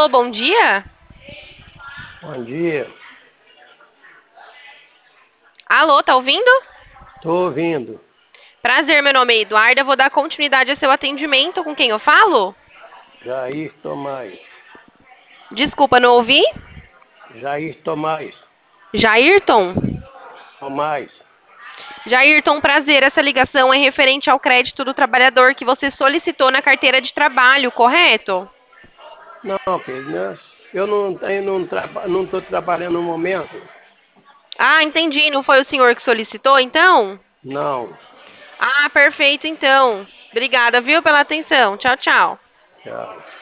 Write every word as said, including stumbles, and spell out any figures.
Alô, bom dia? Bom dia, Alô, tá ouvindo? estou ouvindo. Prazer, meu nome é Eduarda. Vou dar continuidade ao seu atendimento. Com quem eu falo? Jair Tomás. Desculpa, não ouvi? Jair Tomás. Jairton? Tomás. Jairton, prazer. Essa ligação é referente ao crédito do trabalhador que você solicitou na carteira de trabalho, correto? Não, filho, né? Eu não tenho, não traba, não estou trabalhando no momento. Ah, entendi. Não foi o senhor que solicitou, então? Não. Ah, perfeito, então. Obrigada, viu, pela atenção. Tchau, tchau. Tchau.